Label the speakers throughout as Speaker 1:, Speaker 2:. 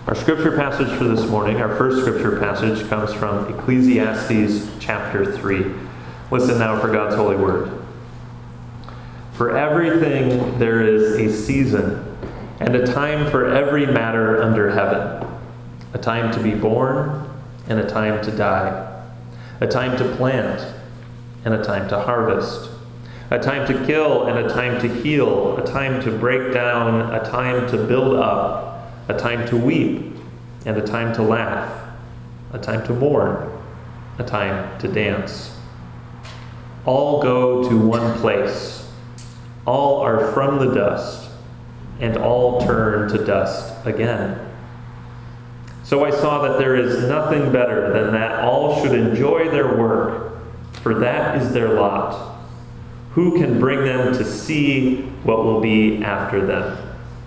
Speaker 1: Our scripture passage for this morning, our first scripture passage, comes from Ecclesiastes chapter 3. Listen now for God's holy word. For everything there is a season, and a time for every matter under heaven. A time to be born, and a time to die. A time to plant, and a time to harvest. A time to kill, and a time to heal. A time to break down, a time to build up. A time to weep, and a time to laugh. A time to mourn, a time to dance. All go to one place. All are from the dust, and all turn to dust again. So I saw that there is nothing better than that all should enjoy their work, for that is their lot. Who can bring them to see what will be after them?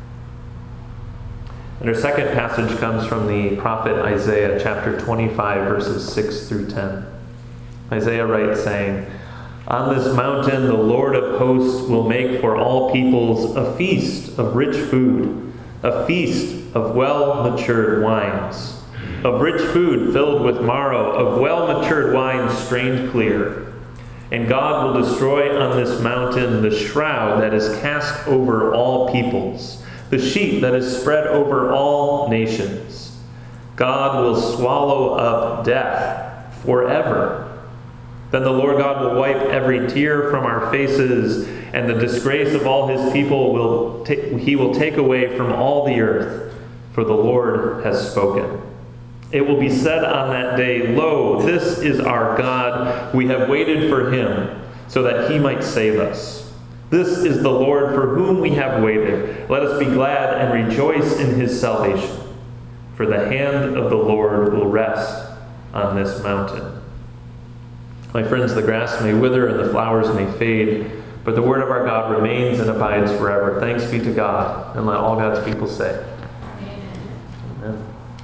Speaker 1: And our second passage comes from the prophet Isaiah, chapter 25, verses 6 through 10. Isaiah writes, saying, "On this mountain the Lord of hosts will make for all peoples a feast of rich food, a feast of well-matured wines, of rich food filled with marrow, of well-matured wine strained clear. And God will destroy on this mountain the shroud that is cast over all peoples, the sheet that is spread over all nations. God will swallow up death forever. Then the Lord God will wipe every tear from our faces, and the disgrace of all his people he will take away from all the earth, for the Lord has spoken. It will be said on that day, Lo, this is our God. We have waited for him, so that he might save us. This is the Lord for whom we have waited. Let us be glad and rejoice in his salvation. For the hand of the Lord will rest on this mountain." My friends, the grass may wither and the flowers may fade, but the word of our God remains and abides forever. Thanks be to God, and let all God's people say, Amen.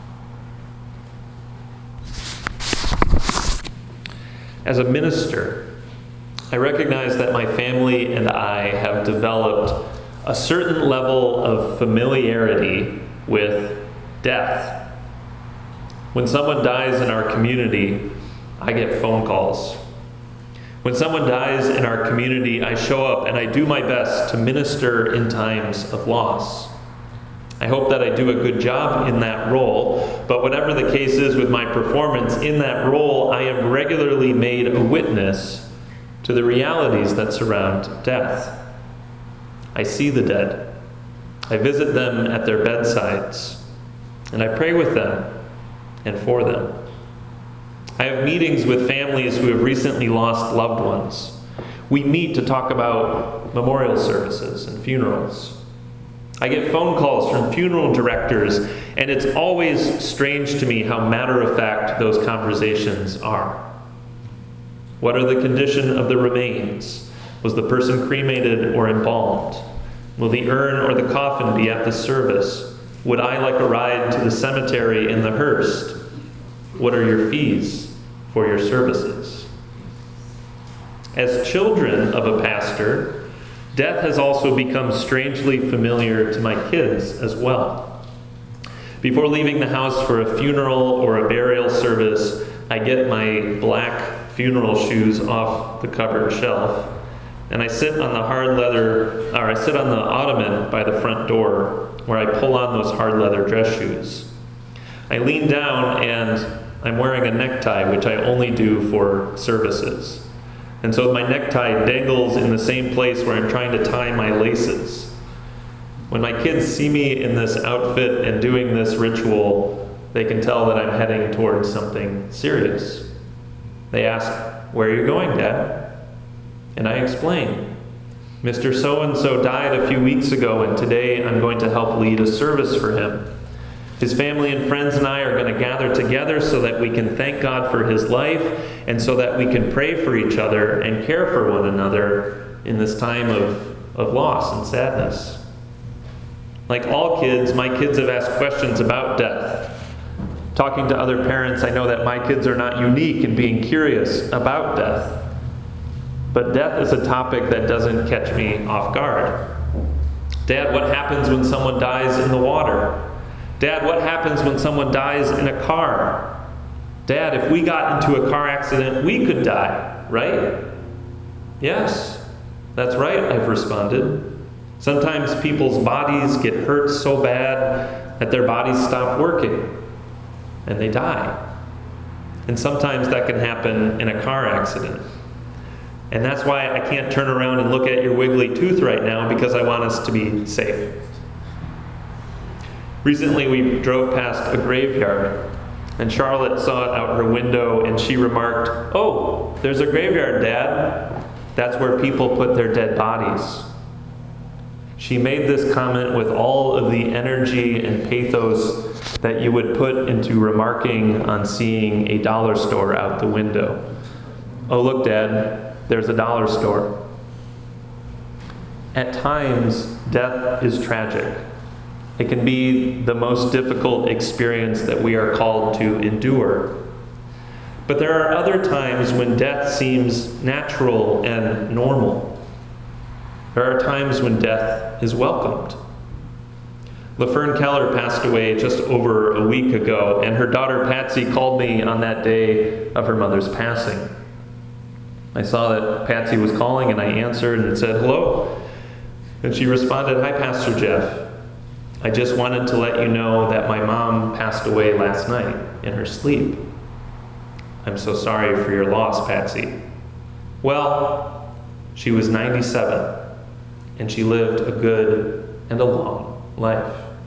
Speaker 1: As a minister, I recognize that my family and I have developed a certain level of familiarity with death. When someone dies in our community, I get phone calls. When someone dies in our community, I show up and I do my best to minister in times of loss. I hope that I do a good job in that role, but whatever the case is with my performance in that role, I am regularly made a witness to the realities that surround death. I see the dead. I visit them at their bedsides, and I pray with them and for them. I have meetings with families who have recently lost loved ones. We meet to talk about memorial services and funerals. I get phone calls from funeral directors, and it's always strange to me how matter-of-fact those conversations are. What are the condition of the remains? Was the person cremated or embalmed? Will the urn or the coffin be at the service? Would I like a ride to the cemetery in the hearse? What are your fees for your services? As children of a pastor, death has also become strangely familiar to my kids as well. Before leaving the house for a funeral or a burial service, I get my black funeral shoes off the cupboard shelf, and I sit on the ottoman by the front door, where I pull on those hard leather dress shoes. I lean down and I'm wearing a necktie, which I only do for services. And so my necktie dangles in the same place where I'm trying to tie my laces. When my kids see me in this outfit and doing this ritual, they can tell that I'm heading towards something serious. They ask, "Where are you going, Dad?" And I explain, "Mr. So-and-so died a few weeks ago, and today I'm going to help lead a service for him. His family and friends and I are going to gather together so that we can thank God for his life and so that we can pray for each other and care for one another in this time of loss and sadness." Like all kids, my kids have asked questions about death. Talking to other parents, I know that my kids are not unique in being curious about death. But death is a topic that doesn't catch me off guard. Dad, what happens when someone dies in the water? Dad, what happens when someone dies in a car? Dad, if we got into a car accident, we could die, right? Yes, that's right, I've responded. Sometimes people's bodies get hurt so bad that their bodies stop working and they die. And sometimes that can happen in a car accident. And that's why I can't turn around and look at your wiggly tooth right now, because I want us to be safe. Recently we drove past a graveyard, and Charlotte saw it out her window and she remarked, "Oh, there's a graveyard, Dad. That's where people put their dead bodies." She made this comment with all of the energy and pathos that you would put into remarking on seeing a dollar store out the window. "Oh, look, Dad, there's a dollar store." At times, death is tragic. It can be the most difficult experience that we are called to endure. But there are other times when death seems natural and normal. There are times when death is welcomed. LaFern Keller passed away just over a week ago, and her daughter Patsy called me on that day of her mother's passing. I saw that Patsy was calling, and I answered and said, "Hello." And she responded, "Hi, Pastor Jeff. I just wanted to let you know that my mom passed away last night in her sleep." "I'm so sorry for your loss, Patsy." "Well, she was 97, and she lived a good and a long life."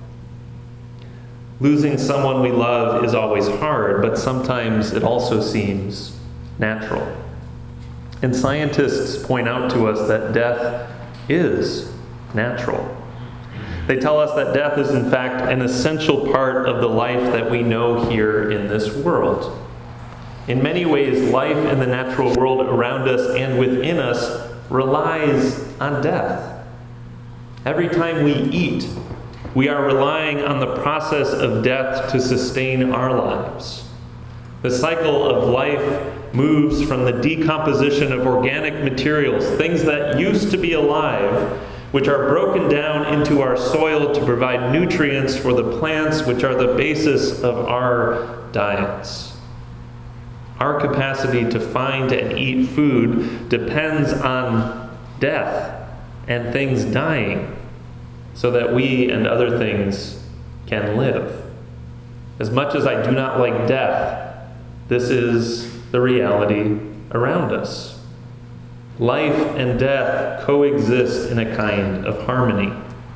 Speaker 1: Losing someone we love is always hard, but sometimes it also seems natural. And scientists point out to us that death is natural. They tell us that death is, in fact, an essential part of the life that we know here in this world. In many ways, life in the natural world around us and within us relies on death. Every time we eat, we are relying on the process of death to sustain our lives. The cycle of life moves from the decomposition of organic materials, things that used to be alive, which are broken down into our soil to provide nutrients for the plants, which are the basis of our diets. Our capacity to find and eat food depends on death and things dying, so that we and other things can live. As much as I do not like death, this is the reality around us. Life and death coexist in a kind of harmony.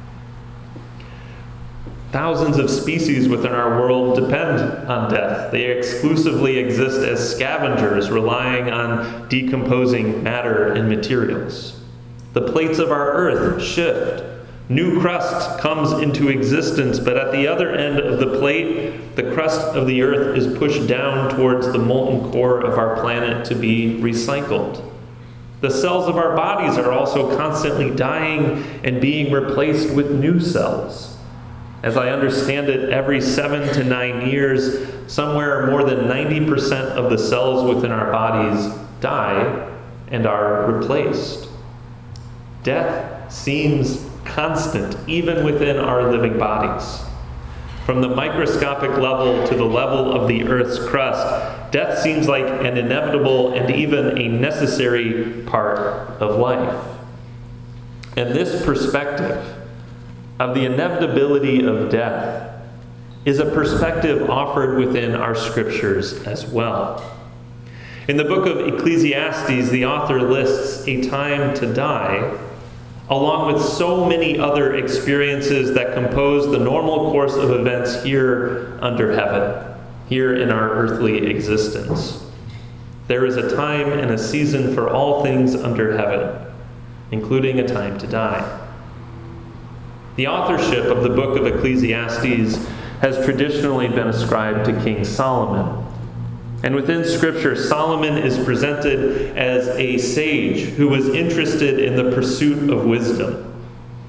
Speaker 1: Thousands of species within our world depend on death. They exclusively exist as scavengers, relying on decomposing matter and materials. The plates of our earth shift. New crust comes into existence, but at the other end of the plate, the crust of the earth is pushed down towards the molten core of our planet to be recycled. The cells of our bodies are also constantly dying and being replaced with new cells. As I understand it, every 7 to 9 years, somewhere more than 90% of the cells within our bodies die and are replaced. Death seems constant, even within our living bodies. From the microscopic level to the level of the Earth's crust, death seems like an inevitable and even a necessary part of life. And this perspective of the inevitability of death is a perspective offered within our scriptures as well. In the book of Ecclesiastes, the author lists a time to die, along with so many other experiences that compose the normal course of events here under heaven, here in our earthly existence. There is a time and a season for all things under heaven, including a time to die. The authorship of the book of Ecclesiastes has traditionally been ascribed to King Solomon. And within Scripture, Solomon is presented as a sage who was interested in the pursuit of wisdom.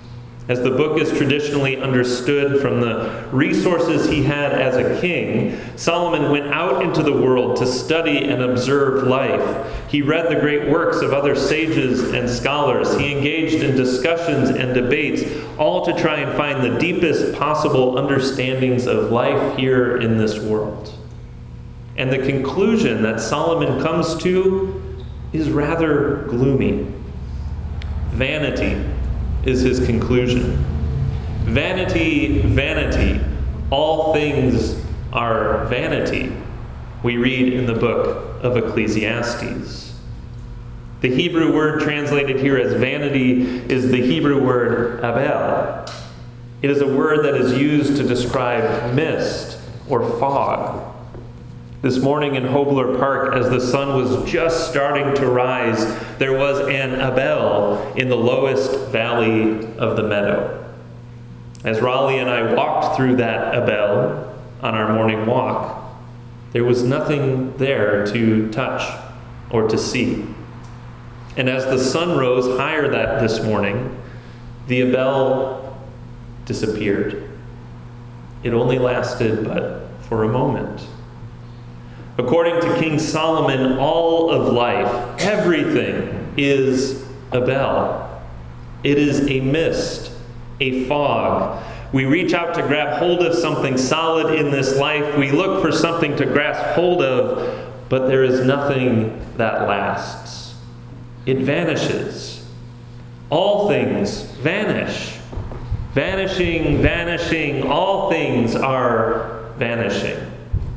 Speaker 1: As the book is traditionally understood from the resources he had as a king, Solomon went out into the world to study and observe life. He read the great works of other sages and scholars. He engaged in discussions and debates, all to try and find the deepest possible understandings of life here in this world. And the conclusion that Solomon comes to is rather gloomy. Vanity is his conclusion. Vanity, vanity, all things are vanity, we read in the book of Ecclesiastes. The Hebrew word translated here as vanity is the Hebrew word abel. It is a word that is used to describe mist or fog. This morning in Hobler Park, as the sun was just starting to rise, there was an abel in the lowest valley of the meadow. As Raleigh and I walked through that abel on our morning walk, there was nothing there to touch or to see. And as the sun rose higher this morning, the abel disappeared. It only lasted but for a moment. According to King Solomon, all of life, everything is a bell. It is a mist, a fog. We reach out to grab hold of something solid in this life. We look for something to grasp hold of, but there is nothing that lasts. It vanishes. All things vanish. Vanishing, vanishing, all things are vanishing.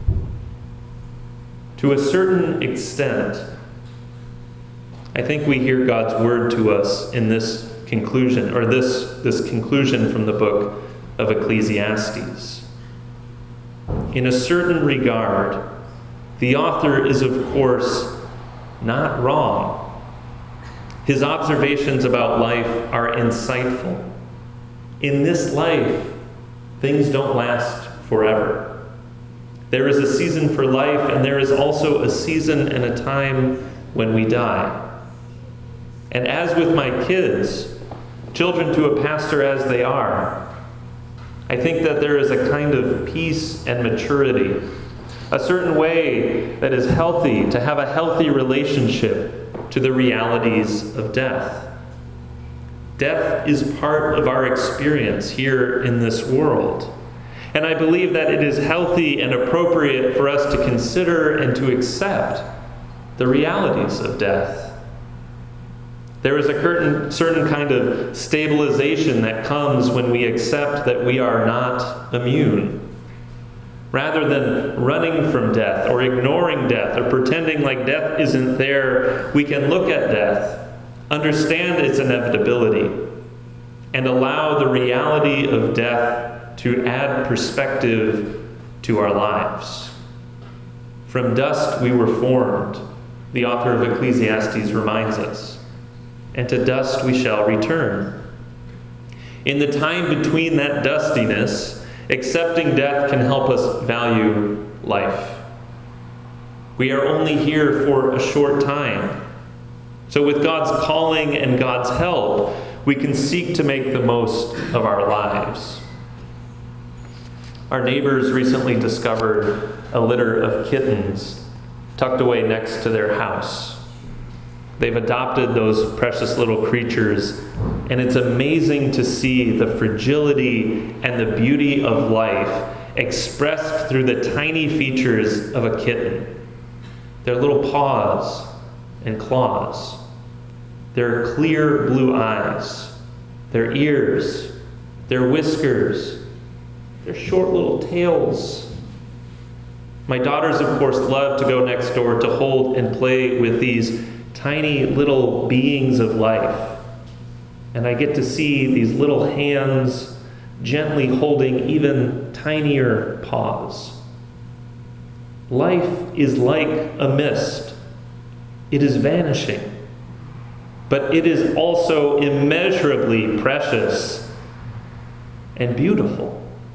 Speaker 1: To a certain extent, I think we hear God's word to us in this conclusion, or this conclusion from the book of Ecclesiastes. In a certain regard, the author is, of course, not wrong. His observations about life are insightful. In this life, things don't last forever. There is a season for life, and there is also a season and a time when we die. And as with my kids, children to a pastor as they are, I think that there is a kind of peace and maturity, a certain way that is healthy, to have a healthy relationship to the realities of death. Death is part of our experience here in this world. And I believe that it is healthy and appropriate for us to consider and to accept the realities of death. There is a certain kind of stabilization that comes when we accept that we are not immune. Rather than running from death or ignoring death or pretending like death isn't there, we can look at death, understand its inevitability, and allow the reality of death to add perspective to our lives. From dust we were formed, the author of Ecclesiastes reminds us, and to dust we shall return. In the time between that dustiness, accepting death can help us value life. We are only here for a short time. So with God's calling and God's help, we can seek to make the most of our lives. Our neighbors recently discovered a litter of kittens tucked away next to their house. They've adopted those precious little creatures, and it's amazing to see the fragility and the beauty of life expressed through the tiny features of a kitten. Their little paws and claws, their clear blue eyes, their ears, their whiskers, their short little tails. My daughters, of course, love to go next door to hold and play with these tiny little beings of life. And I get to see these little hands gently holding even tinier paws. Life is like a mist. It is vanishing. But it is also immeasurably precious and beautiful.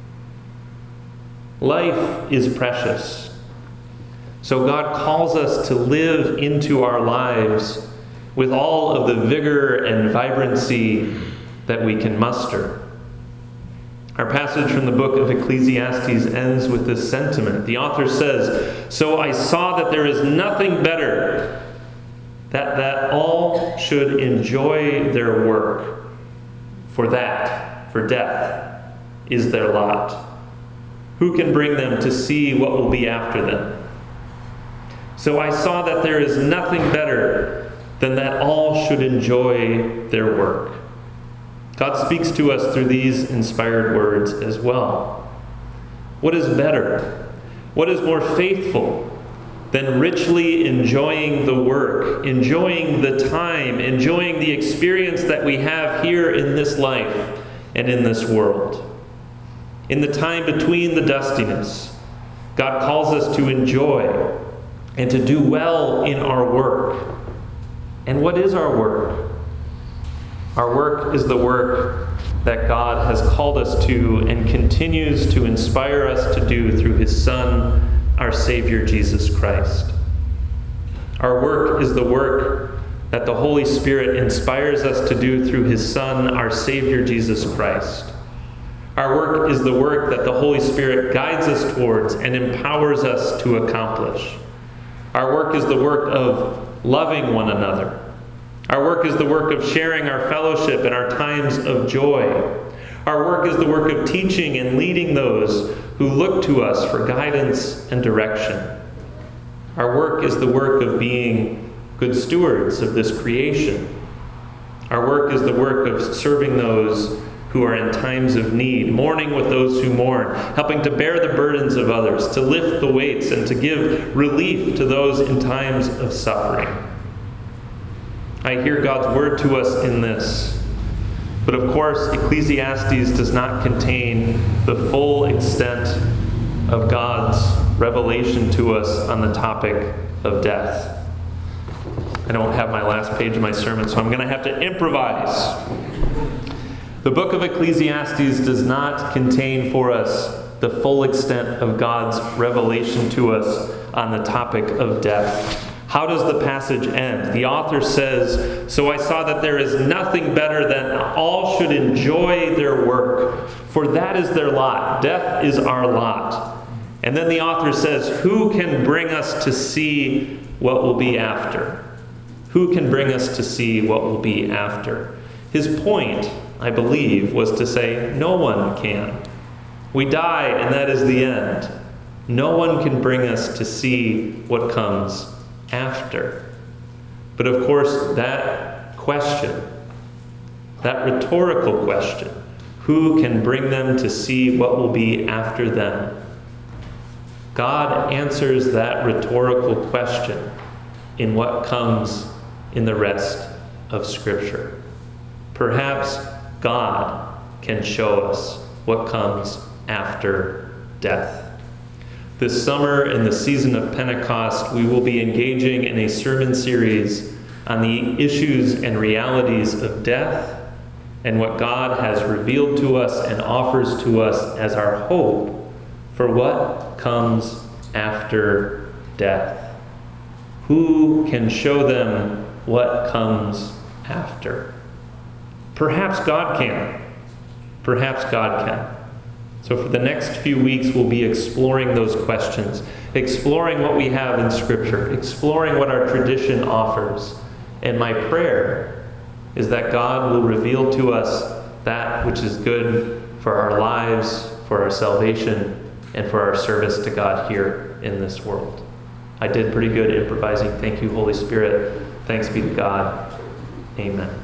Speaker 1: Life is precious. So God calls us to live into our lives with all of the vigor and vibrancy that we can muster. Our passage from the book of Ecclesiastes ends with this sentiment. The author says, "So I saw that there is nothing better, that all should enjoy their work, for death, is their lot. Who can bring them to see what will be after them? So I saw that there is nothing better than that all should enjoy their work." God speaks to us through these inspired words as well. What is better? What is more faithful than richly enjoying the work, enjoying the time, enjoying the experience that we have here in this life and in this world? In the time between the dustiness, God calls us to enjoy and to do well in our work. And what is our work? Our work is the work that God has called us to and continues to inspire us to do through His Son, our Savior, Jesus Christ. Our work is the work that the Holy Spirit inspires us to do through His Son, our Savior, Jesus Christ. Our work is the work that the Holy Spirit guides us towards and empowers us to accomplish. Our work is the work of loving one another. Our work is the work of sharing our fellowship and our times of joy. Our work is the work of teaching and leading those who look to us for guidance and direction. Our work is the work of being good stewards of this creation. Our work is the work of serving those who are in times of need, mourning with those who mourn, helping to bear the burdens of others, to lift the weights, and to give relief to those in times of suffering. I hear God's word to us in this. But of course, Ecclesiastes does not contain the full extent of God's revelation to us on the topic of death. I don't have my last page of my sermon, so I'm going to have to improvise. The book of Ecclesiastes does not contain for us the full extent of God's revelation to us on the topic of death. How does the passage end? The author says, "So I saw that there is nothing better than all should enjoy their work, for that is their lot. Death is our lot." And then the author says, "Who can bring us to see what will be after?" Who can bring us to see what will be after? His point, I believe, was to say, no one can. We die, and that is the end. No one can bring us to see what comes after. But of course, that question, that rhetorical question, who can bring them to see what will be after them? God answers that rhetorical question in what comes in the rest of Scripture. Perhaps God can show us what comes after death. This summer, in the season of Pentecost, we will be engaging in a sermon series on the issues and realities of death and what God has revealed to us and offers to us as our hope for what comes after death. Who can show them what comes after? Perhaps God can. Perhaps God can. So for the next few weeks, we'll be exploring those questions, exploring what we have in Scripture, exploring what our tradition offers. And my prayer is that God will reveal to us that which is good for our lives, for our salvation, and for our service to God here in this world. I did pretty good improvising. Thank you, Holy Spirit. Thanks be to God. Amen.